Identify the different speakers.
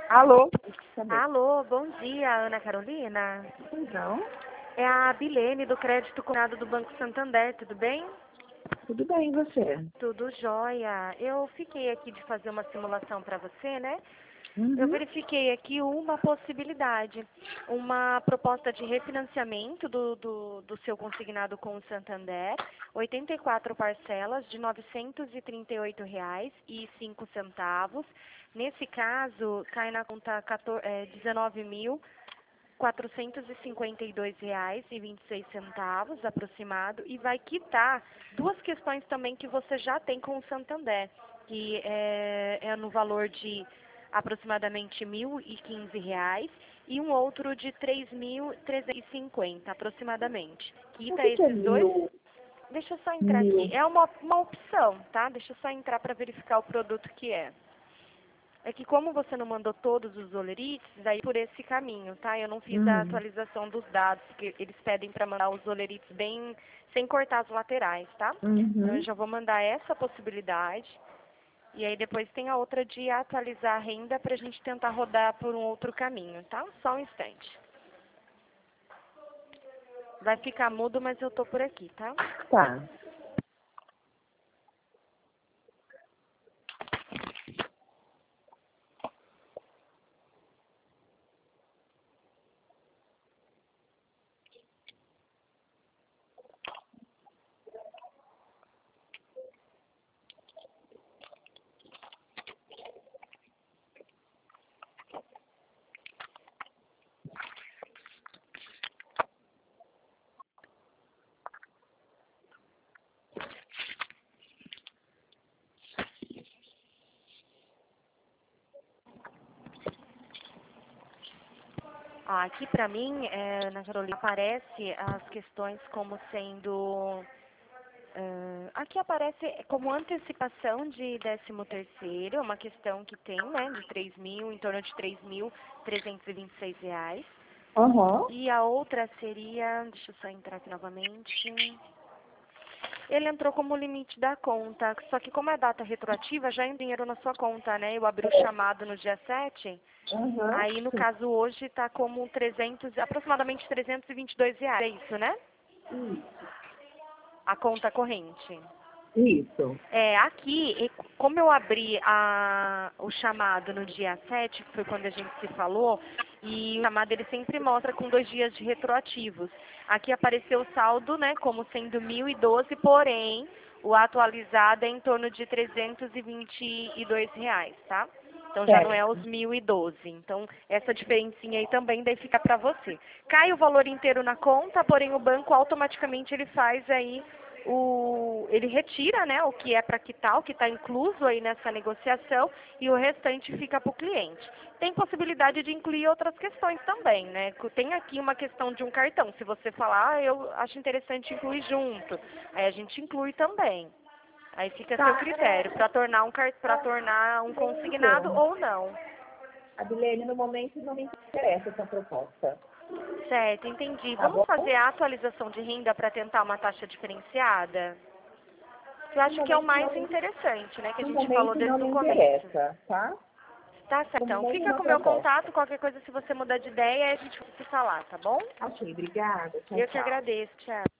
Speaker 1: Alô? Também.
Speaker 2: Alô, bom dia, Ana Carolina.
Speaker 1: Então,
Speaker 2: É a Bilene do Crédito Combinado do Banco Santander, tudo bem?
Speaker 1: tudo bem, e você?
Speaker 2: Tudo jóia. Eu fiquei aqui de fazer uma simulação para você, né? Eu
Speaker 1: Uhum.
Speaker 2: verifiquei aqui uma possibilidade, uma proposta de refinanciamento do seu consignado com o Santander, 84 parcelas de R$ 938,05. Nesse caso, cai na conta R$ 19.452,26 aproximado, e vai quitar duas questões também que você já tem com o Santander, que é no valor de aproximadamente R$ 1.015 e um outro de R$ 3.350 aproximadamente.
Speaker 1: O
Speaker 2: Quita
Speaker 1: que é
Speaker 2: esses dois.
Speaker 1: mil?
Speaker 2: Deixa eu só entrar aqui.
Speaker 1: Mil.
Speaker 2: É uma opção, tá? Deixa eu só entrar para verificar o produto que é. É que como você não mandou todos os olerites, aí por esse caminho, tá? Eu não fiz a
Speaker 1: Hum.
Speaker 2: atualização dos dados, que eles pedem para mandar os olerites bem, sem cortar as laterais, tá? Então eu
Speaker 1: Uhum.
Speaker 2: já vou mandar essa possibilidade. E aí depois tem a outra de atualizar a renda para a gente tentar rodar por um outro caminho, tá? Só um instante. Vai ficar mudo, mas eu tô por aqui, tá?
Speaker 1: Tá.
Speaker 2: Aqui para mim, na Carolina, aparece as questões como sendo... aqui aparece como antecipação de 13º, uma questão que tem, né, de 3.000, em torno de R$ 3.326.
Speaker 1: Aham.
Speaker 2: E a outra seria, deixa eu só entrar aqui novamente. Ele entrou como limite da conta, só que como é data retroativa, já entra dinheiro na sua conta, né? Eu abri o chamado no dia 7,
Speaker 1: Aham.
Speaker 2: aí no caso hoje está como aproximadamente R$ 322, é isso, né? A conta corrente.
Speaker 1: Isso.
Speaker 2: Aqui, como eu abri o chamado no dia 7, que foi quando a gente se falou, e o chamado ele sempre mostra com 2 dias de retroativos. Aqui apareceu o saldo, né, como sendo 1.012, porém, o atualizado é em torno de R$ 322, tá? Então já não é os
Speaker 1: Certo.
Speaker 2: 1.012. Então, essa diferencinha aí também daí fica para você. Cai o valor inteiro na conta, porém o banco automaticamente ele faz aí ele retira, né, o que é para quitar, o que está incluso aí nessa negociação, e o restante fica para o cliente. Tem possibilidade de incluir outras questões também, né? Tem aqui uma questão de um cartão. Se você falar, eu acho interessante incluir junto, aí a gente inclui também. Aí fica a seu
Speaker 1: Tá.
Speaker 2: critério para tornar para tornar um consignado
Speaker 1: Então,
Speaker 2: ou não.
Speaker 1: Adilene, no momento não me interessa essa proposta.
Speaker 2: Certo, entendi.
Speaker 1: Tá
Speaker 2: Vamos
Speaker 1: bom?
Speaker 2: fazer a atualização de renda para tentar uma taxa diferenciada? Eu
Speaker 1: No
Speaker 2: acho que é o
Speaker 1: momento
Speaker 2: mais
Speaker 1: não me,
Speaker 2: interessante, né, que a
Speaker 1: no
Speaker 2: gente falou
Speaker 1: momento não
Speaker 2: desde o
Speaker 1: me
Speaker 2: começo.
Speaker 1: interessa, tá?
Speaker 2: Tá certo,
Speaker 1: No
Speaker 2: então.
Speaker 1: momento
Speaker 2: Fica
Speaker 1: não
Speaker 2: com o meu
Speaker 1: proposta.
Speaker 2: contato, qualquer coisa, se você mudar de ideia, a gente vai se falar, tá bom?
Speaker 1: Ok, obrigada. Tchau,
Speaker 2: Eu que
Speaker 1: tchau.
Speaker 2: agradeço, tchau.